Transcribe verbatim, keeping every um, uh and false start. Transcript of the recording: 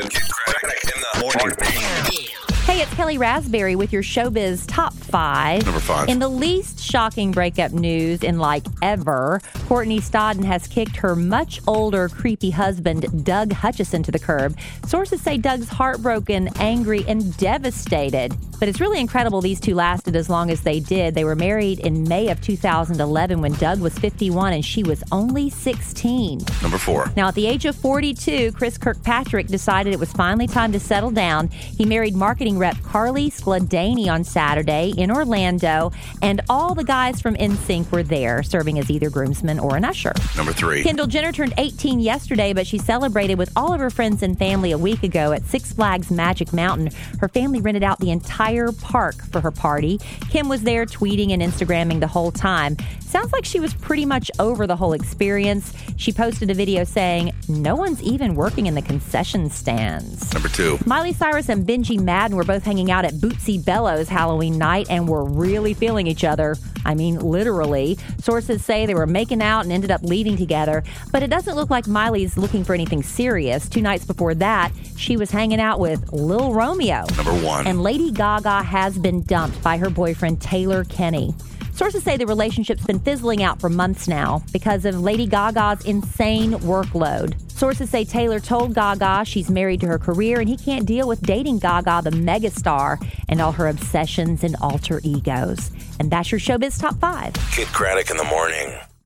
Kid Craddock in the morning. Hey, it's Kelly Raspberry with your Showbiz Top five. Number five. In the least shocking breakup news in like ever, Courtney Stodden has kicked her much older, creepy husband, Doug Hutchison, to the curb. Sources say Doug's heartbroken, angry, and devastated. But it's really incredible these two lasted as long as they did. They were married in May of two thousand eleven when Doug was fifty-one and she was only sixteen. Number four. Now, at the age of forty-two, Chris Kirkpatrick decided it was finally time to settle down. He married marketing rep Carly Skladany on Saturday in Orlando, and all the guys from N Sync were there, serving as either groomsmen or an usher. Number three. Kendall Jenner turned eighteen yesterday, but she celebrated with all of her friends and family a week ago at Six Flags Magic Mountain. Her family rented out the entire park for her party. Kim was there tweeting and Instagramming the whole time. Sounds like she was pretty much over the whole experience. She posted a video saying, "No one's even working in the concession stands." Number two. Miley Cyrus and Benji Madden were both hanging out at Bootsy Bellows Halloween night and were really feeling each other. I mean, literally. Sources say they were making out and ended up leaving together, but it doesn't look like Miley's looking for anything serious. Two nights before that, she was hanging out with Lil Romeo. Number one. And Lady Gaga has been dumped by her boyfriend, Taylor Kinney. Sources say the relationship's been fizzling out for months now because of Lady Gaga's insane workload. Sources say Taylor told Gaga she's married to her career and he can't deal with dating Gaga, the megastar, and all her obsessions and alter egos. And that's your Showbiz Top five. Kid Craddock in the morning.